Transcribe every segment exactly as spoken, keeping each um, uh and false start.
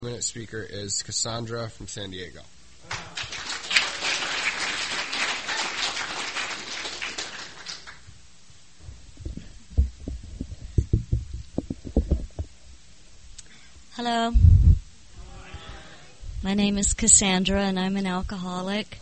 Minute speaker is Cassandra from San Diego. Hello. My name is Cassandra, and I'm an alcoholic.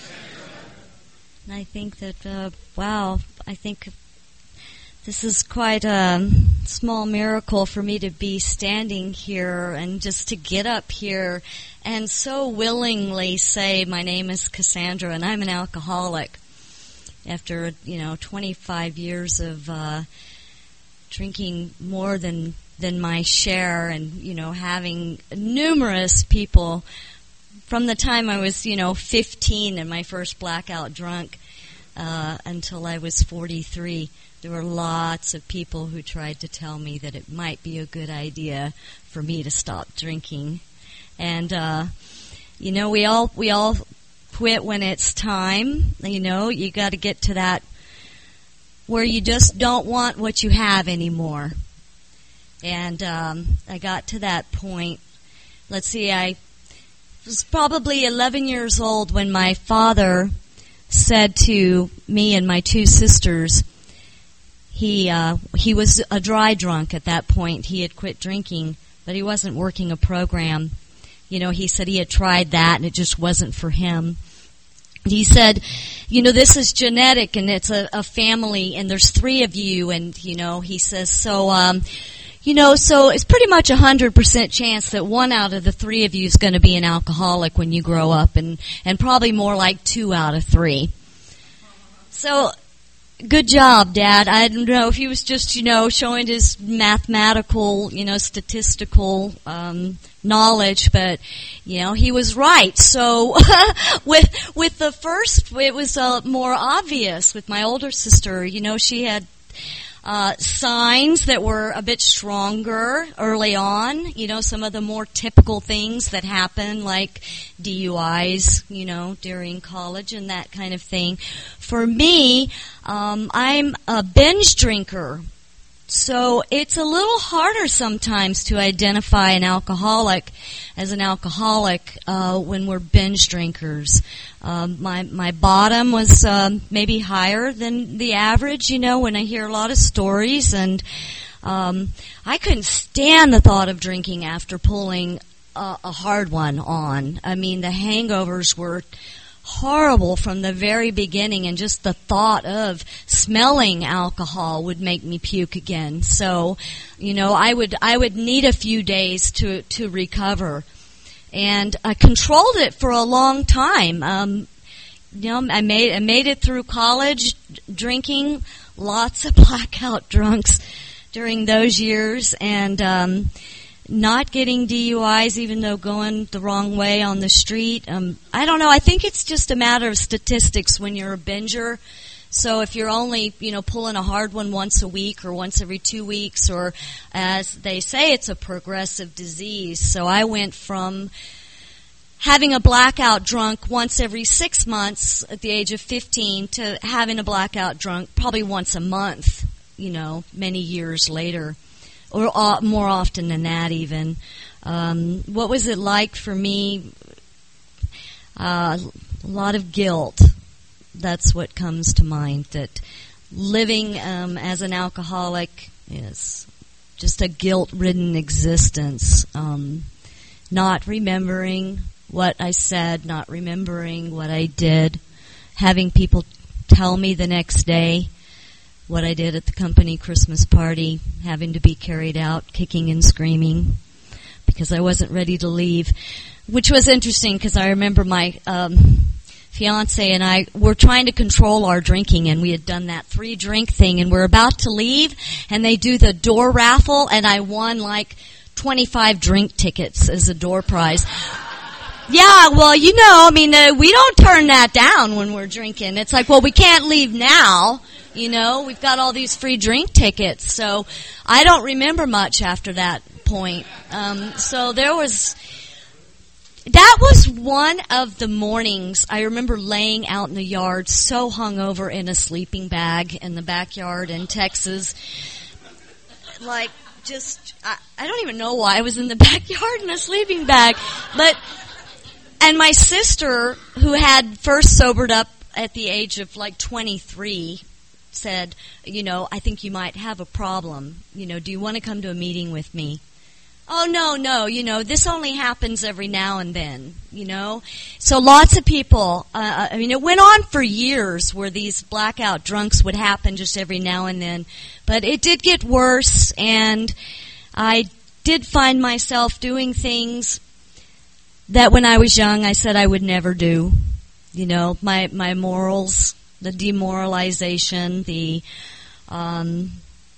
And I think that, uh, wow, I think this is quite a small miracle for me to be standing here and just to get up here and so willingly say my name is Cassandra and I'm an alcoholic after, you know, twenty-five years of uh, drinking more than than my share and, you know, having numerous people from the time I was, you know, fifteen and my first blackout drunk uh, until I was forty-three. There were lots of people who tried to tell me that it might be a good idea for me to stop drinking. And, uh, you know, we all, we all quit when it's time. You know, you got to get to that where you just don't want what you have anymore. And, um, I got to that point. Let's see, I was probably eleven years old when my father said to me and my two sisters, He uh, he was a dry drunk at that point. He had quit drinking, but he wasn't working a program. You know, he said he had tried that and it just wasn't for him. He said, you know, this is genetic and it's a, a family and there's three of you. And, you know, he says, so, um, you know, so it's pretty much a hundred percent chance that one out of the three of you is going to be an alcoholic when you grow up, and, and probably more like two out of three. So, good job, Dad. I don't know if he was just, you know, showing his mathematical, you know, statistical um, knowledge, but, you know, he was right. So with with the first, it was uh, more obvious with my older sister. You know, she had uh, signs that were a bit stronger early on. You know, some of the more typical things that happen, like D U Is, you know, during college and that kind of thing. For me, um, I'm a binge drinker, so it's a little harder sometimes to identify an alcoholic as an alcoholic uh, when we're binge drinkers. Um, my my bottom was um, maybe higher than the average, you know, when I hear a lot of stories, and um, I couldn't stand the thought of drinking after pulling a, a hard one on. I mean, the hangovers were horrible from the very beginning, and just the thought of smelling alcohol would make me puke again. So, you know, I would I would need a few days to to recover, and I controlled it for a long time. Um, you know, I made I made it through college, drinking lots of blackout drunks during those years, and um, not getting D U Is, even though going the wrong way on the street. Um, I don't know. I think it's just a matter of statistics when you're a binger. So if you're only, you know, pulling a hard one once a week or once every two weeks, or as they say, it's a progressive disease. So I went from having a blackout drunk once every six months at the age of fifteen to having a blackout drunk probably once a month, you know, many years later. Or uh, more often than that, even. Um, what was it like for me? Uh, a lot of guilt. That's what comes to mind. That living um, as an alcoholic is just a guilt-ridden existence. Um, not remembering what I said, not remembering what I did, having people tell me the next day what I did at the company Christmas party, having to be carried out, kicking and screaming, because I wasn't ready to leave, which was interesting because I remember my um, fiance and I were trying to control our drinking, and we had done that three-drink thing, and we're about to leave, and they do the door raffle, and I won like twenty-five drink tickets as a door prize. Yeah, well, you know, I mean, uh, we don't turn that down when we're drinking. It's like, well, we can't leave now. You know, we've got all these free drink tickets, so I don't remember much after that point. Um, so there was, that was one of the mornings I remember laying out in the yard so hungover in a sleeping bag in the backyard in Texas, like just, I, I don't even know why I was in the backyard in a sleeping bag. But, and my sister, who had first sobered up at the age of like twenty-three, said, you know, I think you might have a problem. You know, do you want to come to a meeting with me? Oh, no, no, you know, this only happens every now and then, you know. So lots of people, uh, I mean, it went on for years where these blackout drunks would happen just every now and then. But it did get worse, and I did find myself doing things that when I was young I said I would never do. You know, my, my morals, the demoralization, the um,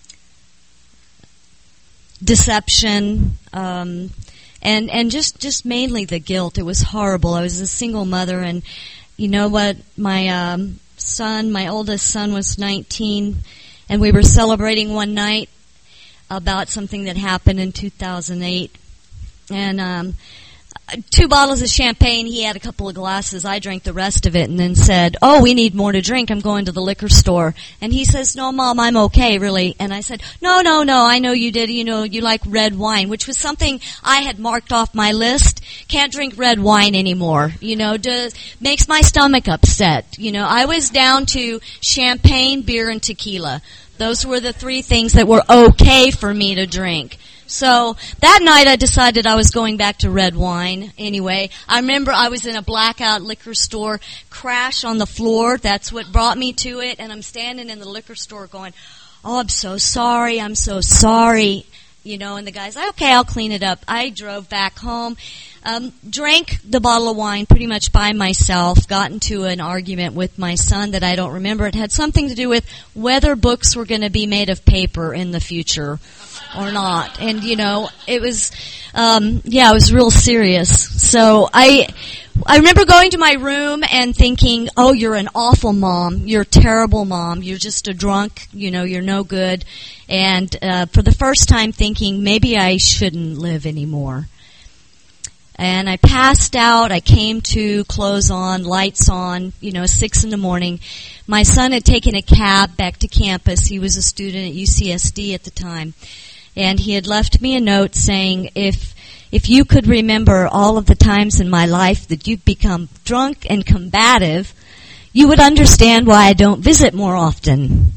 deception, um, and and just, just mainly the guilt. It was horrible. I was a single mother, and you know what? My um, son, my oldest son, was nineteen, and we were celebrating one night about something that happened in two thousand eight, and um, two bottles of champagne. He had a couple of glasses. I drank the rest of it and then said, oh, we need more to drink. I'm going to the liquor store. And he says, no, Mom, I'm okay, really. And I said, no, no, no, I know you did. You know, you like red wine, which was something I had marked off my list. Can't drink red wine anymore. You know, does, makes my stomach upset. You know, I was down to champagne, beer, and tequila. Those were the three things that were okay for me to drink. So that night I decided I was going back to red wine anyway. I remember I was in a blackout liquor store, crash on the floor. That's what brought me to it. And I'm standing in the liquor store going, oh, I'm so sorry. I'm so sorry. You know, and the guy's like, okay, I'll clean it up. I drove back home, um, drank the bottle of wine pretty much by myself, got into an argument with my son that I don't remember. It had something to do with whether books were going to be made of paper in the future or not. And, you know, it was, um, yeah, it was real serious. So I, I remember going to my room and thinking, oh, you're an awful mom. You're a terrible mom. You're just a drunk. You know, you're no good. And, uh, for the first time thinking, maybe I shouldn't live anymore. And I passed out. I came to, clothes on, lights on, you know, six in the morning. My son had taken a cab back to campus. He was a student at U C S D at the time. And he had left me a note saying, if if you could remember all of the times in my life that you've become drunk and combative, you would understand why I don't visit more often.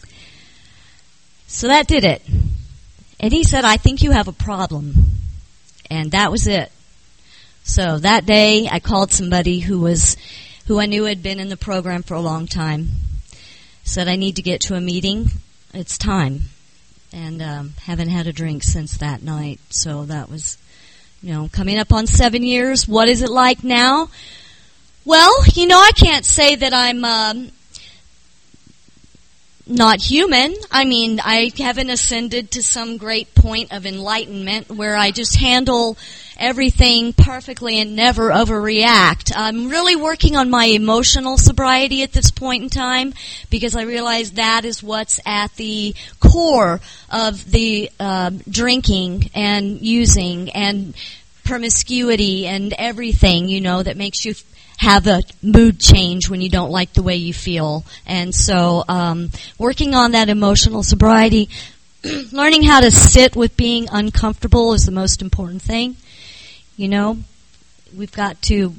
So that did it. And he said, I think you have a problem. And that was it. So that day I called somebody who was who I knew had been in the program for a long time. Said, I need to get to a meeting. It's time. And um, haven't had a drink since that night. So that was, you know, coming up on seven years. What is it like now? Well, you know, I can't say that I'm um, not human. I mean, I haven't ascended to some great point of enlightenment where I just handle everything perfectly and never overreact. I'm really working on my emotional sobriety at this point in time because I realize that is what's at the core of the uh, drinking and using and promiscuity and everything, you know, that makes you have a mood change when you don't like the way you feel. And so um, working on that emotional sobriety, learning how to sit with being uncomfortable is the most important thing. You know, we've got to,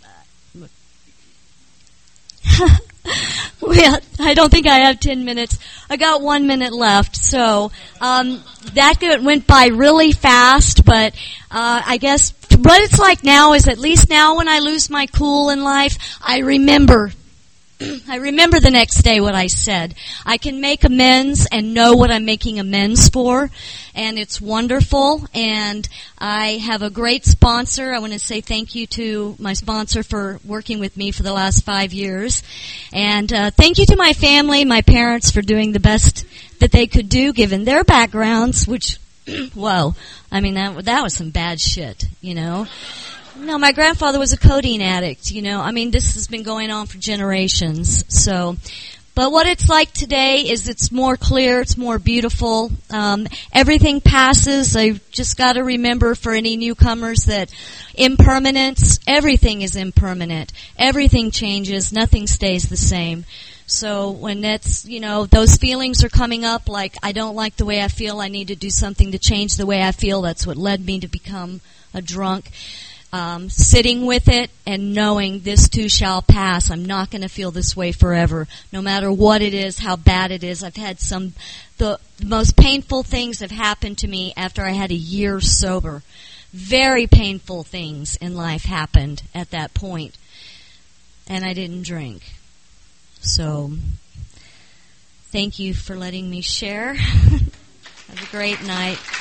well, I don't think I have ten minutes. I got one minute left. So um, that went by really fast, but uh, I guess what it's like now is at least now when I lose my cool in life, I remember I remember the next day what I said. I can make amends and know what I'm making amends for, and it's wonderful. And I have a great sponsor. I want to say thank you to my sponsor for working with me for the last five years. And uh, thank you to my family, my parents, for doing the best that they could do given their backgrounds, which, whoa, I mean, that, that was some bad shit, you know. No, my grandfather was a codeine addict, you know. I mean, this has been going on for generations. So, but what it's like today is it's more clear, it's more beautiful. Um, everything passes. I just got to remember for any newcomers that impermanence, everything is impermanent. Everything changes. Nothing stays the same. So when that's, you know, those feelings are coming up, like I don't like the way I feel, I need to do something to change the way I feel, that's what led me to become a drunk. Um, sitting with it and knowing this too shall pass. I'm not going to feel this way forever, no matter what it is, how bad it is. I've had some, the, the most painful things have happened to me after I had a year sober. Very painful things in life happened at that point, and I didn't drink. So, thank you for letting me share. Have a great night.